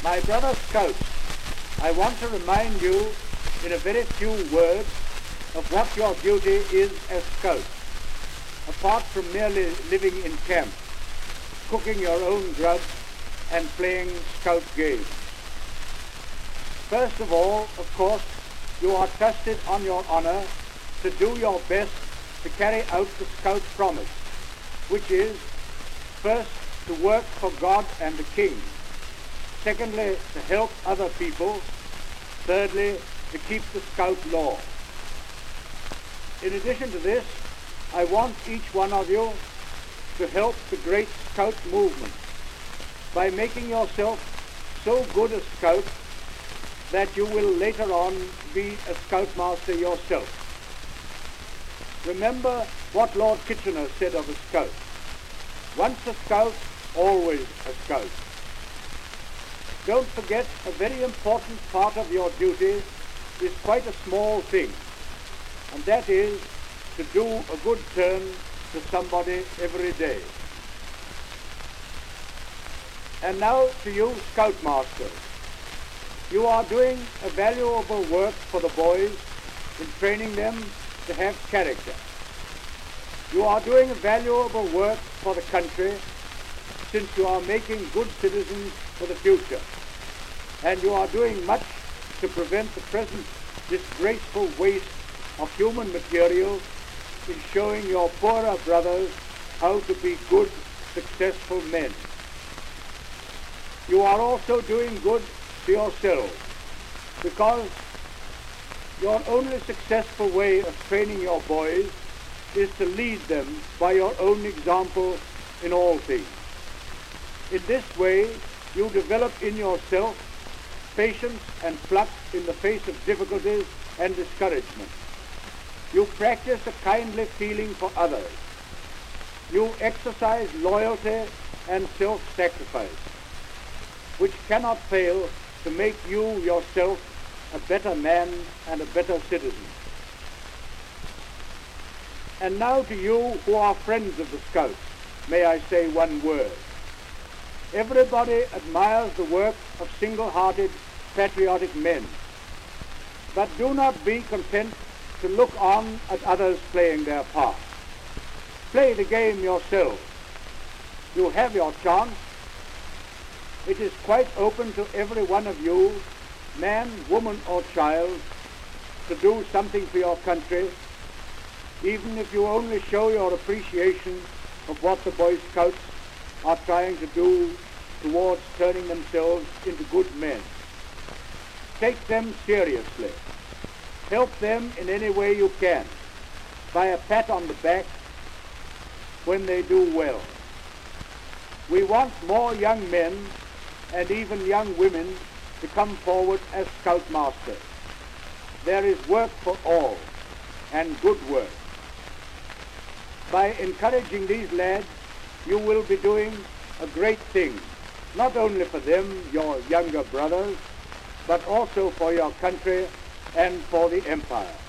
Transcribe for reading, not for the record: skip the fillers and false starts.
My brother Scouts, I want to remind you in a very few words of what your duty is as Scouts, apart from merely living in camp, cooking your own grub and playing Scout games. First of all, of course, you are trusted on your honor to do your best to carry out the Scout promise, which is, first, to work for God and the King. Secondly, to help other people. Thirdly, to keep the Scout law. In addition to this, I want each one of you to help the great Scout movement by making yourself so good a Scout that you will later on be a Scoutmaster yourself. Remember what Lord Kitchener said of a Scout. Once a Scout, always a Scout. Don't forget, a very important part of your duty is quite a small thing, and that is to do a good turn to somebody every day. And now to you Scoutmasters. You are doing a valuable work for the boys in training them to have character. You are doing a valuable work for the country, since you are making good citizens for the future. And you are doing much to prevent the present disgraceful waste of human material in showing your poorer brothers how to be good, successful men. You are also doing good to yourselves, because your only successful way of training your boys is to lead them by your own example in all things. In this way, you develop in yourself patience and pluck in the face of difficulties and discouragement. You practice a kindly feeling for others. You exercise loyalty and self-sacrifice, which cannot fail to make you yourself a better man and a better citizen. And now to you who are friends of the Scouts, may I say one word. Everybody admires the work of single-hearted, patriotic men. But do not be content to look on at others playing their part. Play the game yourselves. You have your chance. It is quite open to every one of you, man, woman, or child, to do something for your country, even if you only show your appreciation of what the Boy Scouts are trying to do towards turning themselves into good men. Take them seriously. Help them in any way you can, by a pat on the back when they do well. We want more young men and even young women to come forward as Scoutmasters. There is work for all, and good work. By encouraging these lads, you will be doing a great thing, not only for them, your younger brothers, but also for your country and for the empire.